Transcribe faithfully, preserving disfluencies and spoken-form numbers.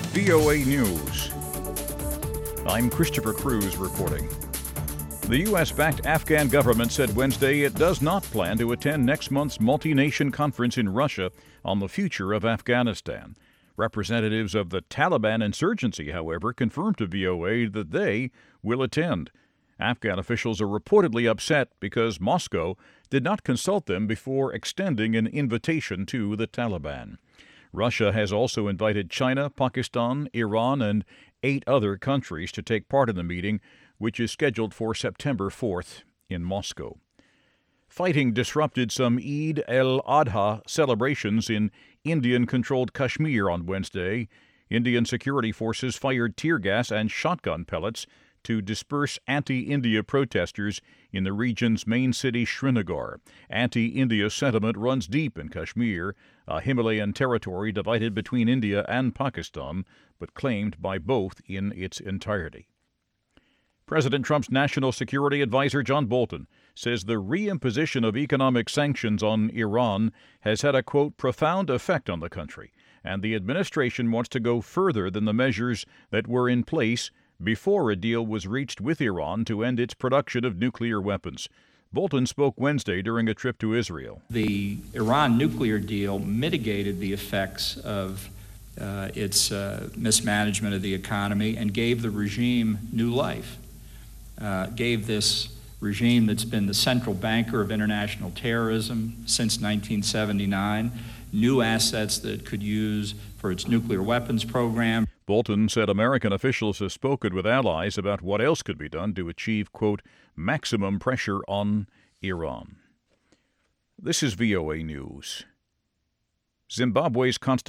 V O A News. I'm Christopher Cruz reporting. The U S-backed Afghan government said Wednesday it does not plan to attend next month's multi-nation conference in Russia on the future of Afghanistan. Representatives of the Taliban insurgency, however, confirmed to V O A that they will attend. Afghan officials are reportedly upset because Moscow did not consult them before extending an invitation to the Taliban. Russia has also invited China, Pakistan, Iran, and eight other countries to take part in the meeting, which is scheduled for September fourth in Moscow. Fighting disrupted some Eid al-Adha celebrations in Indian-controlled Kashmir on Wednesday. Indian security forces fired tear gas and shotgun pellets to disperse anti-India protesters in the region's main city, Srinagar. Anti-India sentiment runs deep in Kashmir, a Himalayan territory divided between India and Pakistan, but claimed by both in its entirety. President Trump's national security advisor John Bolton says the reimposition of economic sanctions on Iran has had a, quote, profound effect on the country, and the administration wants to go further than the measures that were in place before a deal was reached with Iran to end its production of nuclear weapons. Bolton spoke Wednesday during a trip to Israel. The Iran nuclear deal mitigated the effects of uh, its uh, mismanagement of the economy and gave the regime new life. Uh, gave this regime that's been the central banker of international terrorism since nineteen seventy-nine new assets that it could use for its nuclear weapons program. Bolton said American officials have spoken with allies about what else could be done to achieve, quote, maximum pressure on Iran. This is V O A News. Zimbabwe's constitution